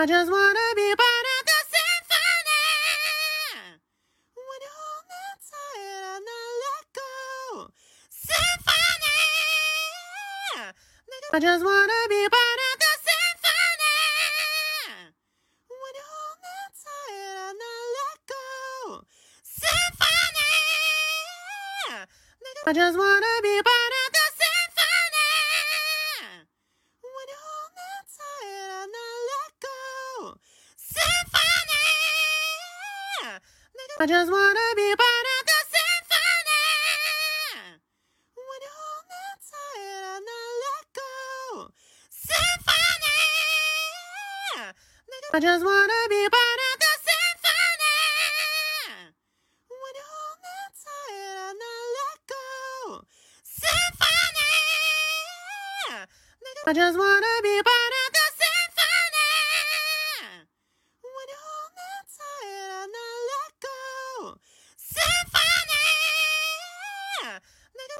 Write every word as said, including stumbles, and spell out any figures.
I just wanna be part of the symphony. When you hold me tight and I let go. Symphony. I just wanna be part of the symphony. When you hold me tight and I let go. Symphony. I just wanna be part of the symphony. When you hold me tight and I let go. Symphony. I just wanna be part of the symphony. When you hold me tight and I let go. Symphony. I just wanna be part of the symphony. When you hold me tight and I let go. Symphony. I just wanna be part of the symphony. When you hold me tight and I let go. Symphony.